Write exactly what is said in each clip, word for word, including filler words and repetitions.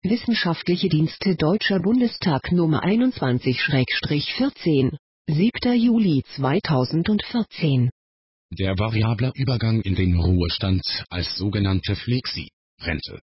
Wissenschaftliche Dienste Deutscher Bundestag Nummer einundzwanzig vierzehn, siebter Juli zweitausendvierzehn. Der variable Übergang in den Ruhestand als sogenannte Flexi-Rente.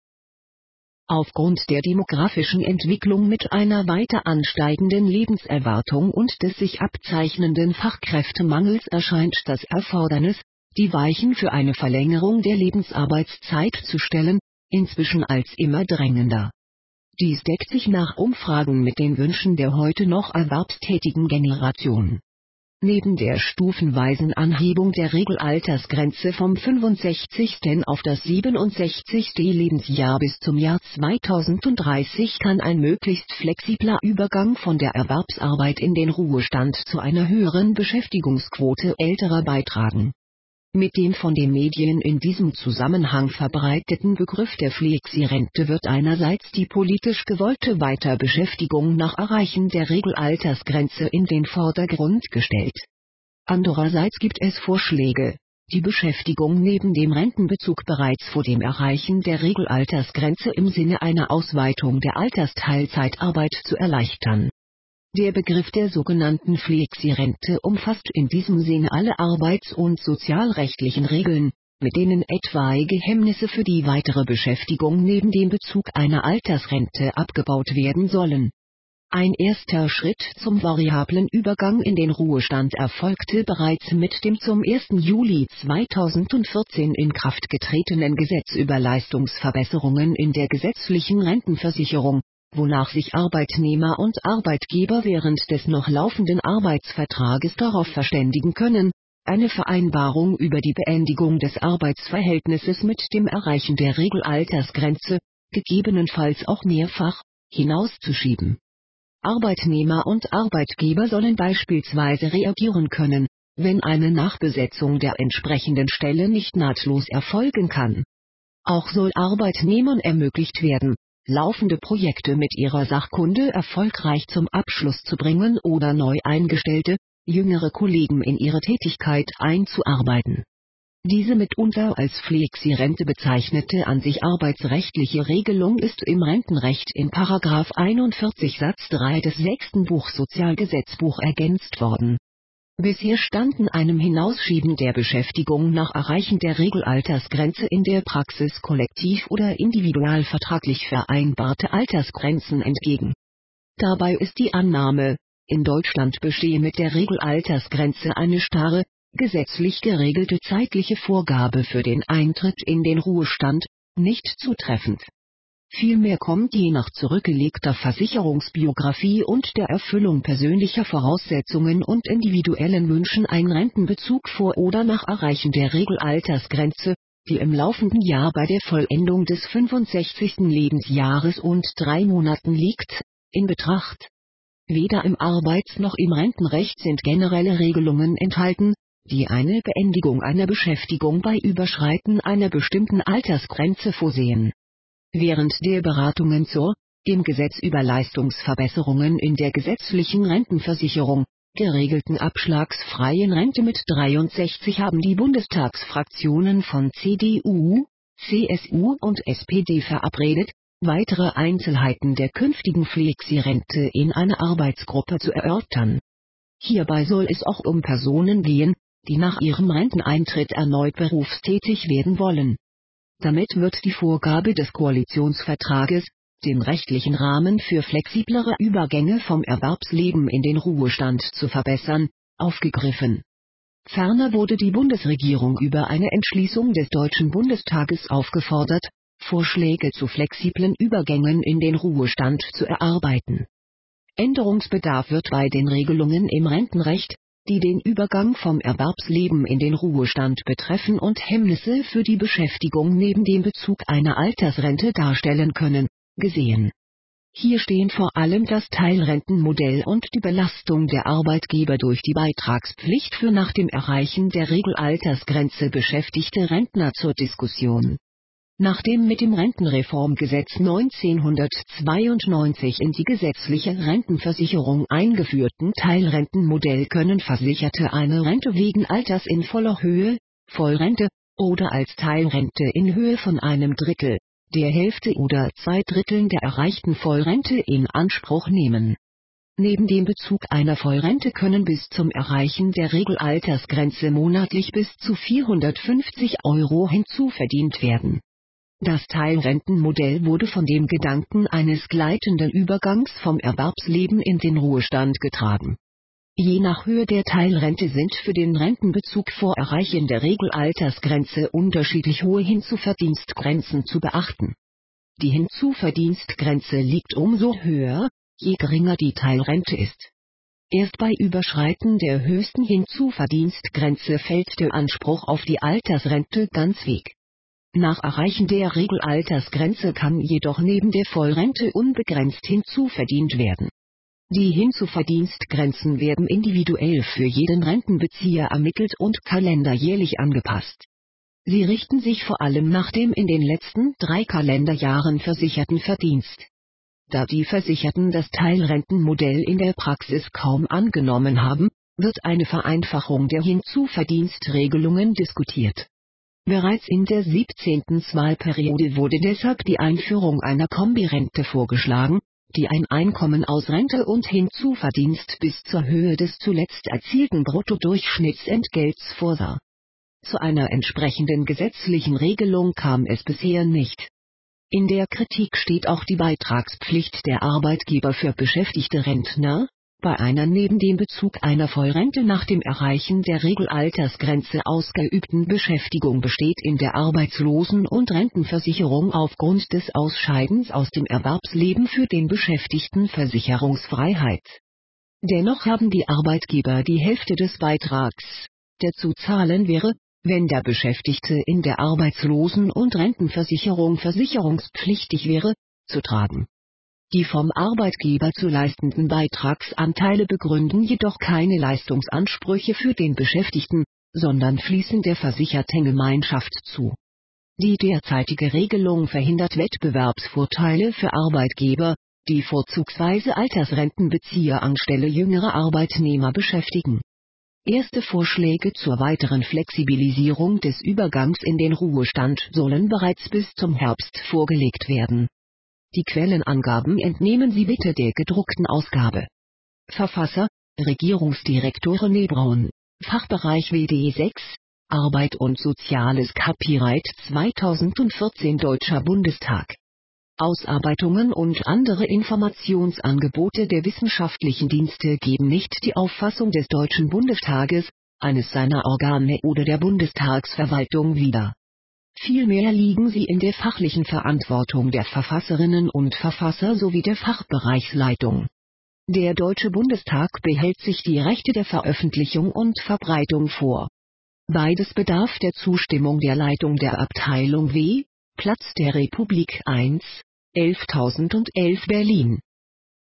Aufgrund der demografischen Entwicklung mit einer weiter ansteigenden Lebenserwartung und des sich abzeichnenden Fachkräftemangels erscheint das Erfordernis, die Weichen für eine Verlängerung der Lebensarbeitszeit zu stellen, inzwischen als immer drängender. Dies deckt sich nach Umfragen mit den Wünschen der heute noch erwerbstätigen Generation. Neben der stufenweisen Anhebung der Regelaltersgrenze vom fünfundsechzigsten auf das siebenundsechzigste Lebensjahr bis zum Jahr zweitausenddreißig kann ein möglichst flexibler Übergang von der Erwerbsarbeit in den Ruhestand zu einer höheren Beschäftigungsquote älterer beitragen. Mit dem von den Medien in diesem Zusammenhang verbreiteten Begriff der Flexi-Rente wird einerseits die politisch gewollte Weiterbeschäftigung nach Erreichen der Regelaltersgrenze in den Vordergrund gestellt. Andererseits gibt es Vorschläge, die Beschäftigung neben dem Rentenbezug bereits vor dem Erreichen der Regelaltersgrenze im Sinne einer Ausweitung der Altersteilzeitarbeit zu erleichtern. Der Begriff der sogenannten Flexi-Rente umfasst in diesem Sinne alle arbeits- und sozialrechtlichen Regeln, mit denen etwaige Hemmnisse für die weitere Beschäftigung neben dem Bezug einer Altersrente abgebaut werden sollen. Ein erster Schritt zum variablen Übergang in den Ruhestand erfolgte bereits mit dem zum ersten Juli zweitausendvierzehn in Kraft getretenen Gesetz über Leistungsverbesserungen in der gesetzlichen Rentenversicherung, wonach sich Arbeitnehmer und Arbeitgeber während des noch laufenden Arbeitsvertrages darauf verständigen können, eine Vereinbarung über die Beendigung des Arbeitsverhältnisses mit dem Erreichen der Regelaltersgrenze, gegebenenfalls auch mehrfach, hinauszuschieben. Arbeitnehmer und Arbeitgeber sollen beispielsweise reagieren können, wenn eine Nachbesetzung der entsprechenden Stelle nicht nahtlos erfolgen kann. Auch soll Arbeitnehmern ermöglicht werden, laufende Projekte mit ihrer Sachkunde erfolgreich zum Abschluss zu bringen oder neu eingestellte, jüngere Kollegen in ihre Tätigkeit einzuarbeiten. Diese mitunter als Flexi-Rente bezeichnete an sich arbeitsrechtliche Regelung ist im Rentenrecht in Paragraph einundvierzig Satz drei des sechsten Buch Sozialgesetzbuch ergänzt worden. Bisher standen einem Hinausschieben der Beschäftigung nach Erreichen der Regelaltersgrenze in der Praxis kollektiv oder individualvertraglich vereinbarte Altersgrenzen entgegen. Dabei ist die Annahme, in Deutschland bestehe mit der Regelaltersgrenze eine starre, gesetzlich geregelte zeitliche Vorgabe für den Eintritt in den Ruhestand, nicht zutreffend. Vielmehr kommt je nach zurückgelegter Versicherungsbiografie und der Erfüllung persönlicher Voraussetzungen und individuellen Wünschen ein Rentenbezug vor oder nach Erreichen der Regelaltersgrenze, die im laufenden Jahr bei der Vollendung des fünfundsechzigsten Lebensjahres und drei Monaten liegt, in Betracht. Weder im Arbeits- noch im Rentenrecht sind generelle Regelungen enthalten, die eine Beendigung einer Beschäftigung bei Überschreiten einer bestimmten Altersgrenze vorsehen. Während der Beratungen zur, im Gesetz über Leistungsverbesserungen in der gesetzlichen Rentenversicherung, geregelten abschlagsfreien Rente mit dreiundsechzig haben die Bundestagsfraktionen von C D U, C S U und S P D verabredet, weitere Einzelheiten der künftigen Flexi-Rente in einer Arbeitsgruppe zu erörtern. Hierbei soll es auch um Personen gehen, die nach ihrem Renteneintritt erneut berufstätig werden wollen. Damit wird die Vorgabe des Koalitionsvertrages, den rechtlichen Rahmen für flexiblere Übergänge vom Erwerbsleben in den Ruhestand zu verbessern, aufgegriffen. Ferner wurde die Bundesregierung über eine Entschließung des Deutschen Bundestages aufgefordert, Vorschläge zu flexiblen Übergängen in den Ruhestand zu erarbeiten. Änderungsbedarf wird bei den Regelungen im Rentenrecht, die den Übergang vom Erwerbsleben in den Ruhestand betreffen und Hemmnisse für die Beschäftigung neben dem Bezug einer Altersrente darstellen können, gesehen. Hier stehen vor allem das Teilrentenmodell und die Belastung der Arbeitgeber durch die Beitragspflicht für nach dem Erreichen der Regelaltersgrenze beschäftigte Rentner zur Diskussion. Nach dem mit dem Rentenreformgesetz neunzehnhundertzweiundneunzig in die gesetzliche Rentenversicherung eingeführten Teilrentenmodell können Versicherte eine Rente wegen Alters in voller Höhe, Vollrente, oder als Teilrente in Höhe von einem Drittel, der Hälfte oder zwei Dritteln der erreichten Vollrente in Anspruch nehmen. Neben dem Bezug einer Vollrente können bis zum Erreichen der Regelaltersgrenze monatlich bis zu vierhundertfünfzig Euro hinzuverdient werden. Das Teilrentenmodell wurde von dem Gedanken eines gleitenden Übergangs vom Erwerbsleben in den Ruhestand getragen. Je nach Höhe der Teilrente sind für den Rentenbezug vor Erreichen der Regelaltersgrenze unterschiedlich hohe Hinzuverdienstgrenzen zu beachten. Die Hinzuverdienstgrenze liegt umso höher, je geringer die Teilrente ist. Erst bei Überschreiten der höchsten Hinzuverdienstgrenze fällt der Anspruch auf die Altersrente ganz weg. Nach Erreichen der Regelaltersgrenze kann jedoch neben der Vollrente unbegrenzt hinzuverdient werden. Die Hinzuverdienstgrenzen werden individuell für jeden Rentenbezieher ermittelt und kalenderjährlich angepasst. Sie richten sich vor allem nach dem in den letzten drei Kalenderjahren versicherten Verdienst. Da die Versicherten das Teilrentenmodell in der Praxis kaum angenommen haben, wird eine Vereinfachung der Hinzuverdienstregelungen diskutiert. Bereits in der siebzehnten Wahlperiode wurde deshalb die Einführung einer Kombirente vorgeschlagen, die ein Einkommen aus Rente und Hinzuverdienst bis zur Höhe des zuletzt erzielten Bruttodurchschnittsentgelts vorsah. Zu einer entsprechenden gesetzlichen Regelung kam es bisher nicht. In der Kritik steht auch die Beitragspflicht der Arbeitgeber für beschäftigte Rentner. Bei einer neben dem Bezug einer Vollrente nach dem Erreichen der Regelaltersgrenze ausgeübten Beschäftigung besteht in der Arbeitslosen- und Rentenversicherung aufgrund des Ausscheidens aus dem Erwerbsleben für den Beschäftigten Versicherungsfreiheit. Dennoch haben die Arbeitgeber die Hälfte des Beitrags, der zu zahlen wäre, wenn der Beschäftigte in der Arbeitslosen- und Rentenversicherung versicherungspflichtig wäre, zu tragen. Die vom Arbeitgeber zu leistenden Beitragsanteile begründen jedoch keine Leistungsansprüche für den Beschäftigten, sondern fließen der versicherten Gemeinschaft zu. Die derzeitige Regelung verhindert Wettbewerbsvorteile für Arbeitgeber, die vorzugsweise Altersrentenbezieher anstelle jüngerer Arbeitnehmer beschäftigen. Erste Vorschläge zur weiteren Flexibilisierung des Übergangs in den Ruhestand sollen bereits bis zum Herbst vorgelegt werden. Die Quellenangaben entnehmen Sie bitte der gedruckten Ausgabe. Verfasser: Regierungsdirektor René Braun, Fachbereich W D sechs, Arbeit und Soziales Copyright zweitausendvierzehn Deutscher Bundestag. Ausarbeitungen und andere Informationsangebote der wissenschaftlichen Dienste geben nicht die Auffassung des Deutschen Bundestages, eines seiner Organe oder der Bundestagsverwaltung wider. Vielmehr liegen sie in der fachlichen Verantwortung der Verfasserinnen und Verfasser sowie der Fachbereichsleitung. Der Deutsche Bundestag behält sich die Rechte der Veröffentlichung und Verbreitung vor. Beides bedarf der Zustimmung der Leitung der Abteilung W, Platz der Republik eins, elftausendundelf Berlin.